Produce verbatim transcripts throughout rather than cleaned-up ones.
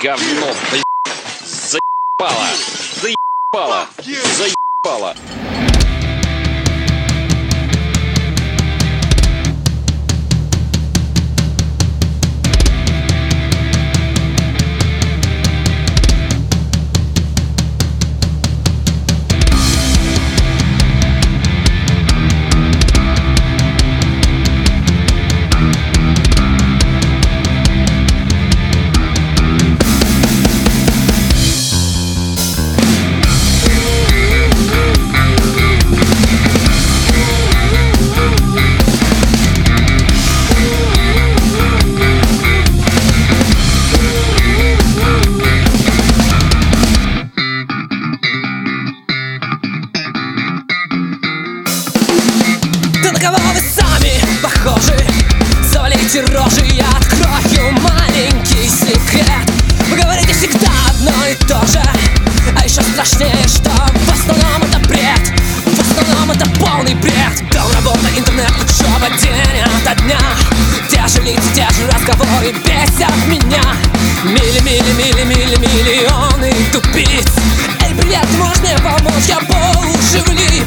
говно, блядь. Заебало, заебало, заебало. На кого вы сами похожи? Завалите рожи, я открою маленький секрет. Вы говорите всегда одно и то же, а еще страшнее, что в основном это бред. В основном это полный бред. Дом, работа, интернет, учеба, день ото дня. Те же лица, те же разговоры бесят меня. Мили, мили, мили, мили, миллионы тупиц. Эй, привет, ты можешь мне помочь? Я по уши влип.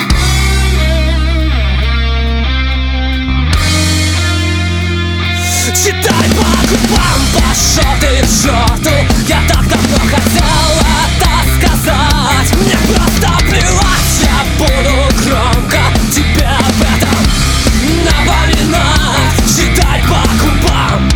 Читай по губам, пошел ты в жертву. Я так давно хотел это сказать. Мне просто плевать, я буду громко тебе об этом напоминать. Читай по губам.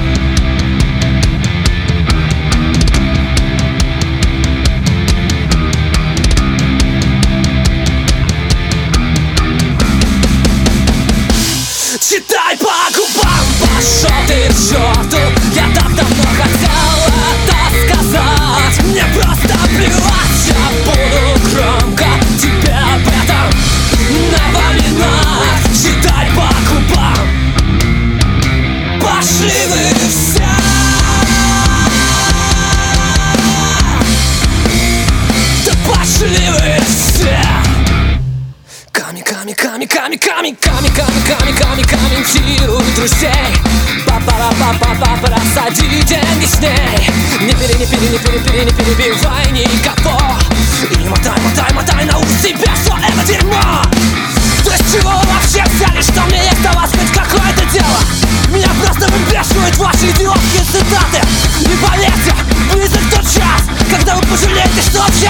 Читай по губам, пошел ты в черту. Я так давно хотел это сказать. Мне просто плевать, я буду громко тебе об этом напоминать. Читай по губам. Пошли вы все. Да пошли вы все. Ками, ками, ками, ками, ками, ками, ками, ками, ками, комментируй друзей. Па-па-па-па-па-па, рассади деньги с ней. Не пере, не пере, не пере, пере, не перебивай никого. И мотай, мотай, мотай на ус себе все это дерьмо. То есть чего вы вообще взяли, что мне есть до вас хоть какое-то дело? Меня просто выбешивают ваши идиотские цитаты. И поверьте, близок тот час, когда вы пожалеете, что вообще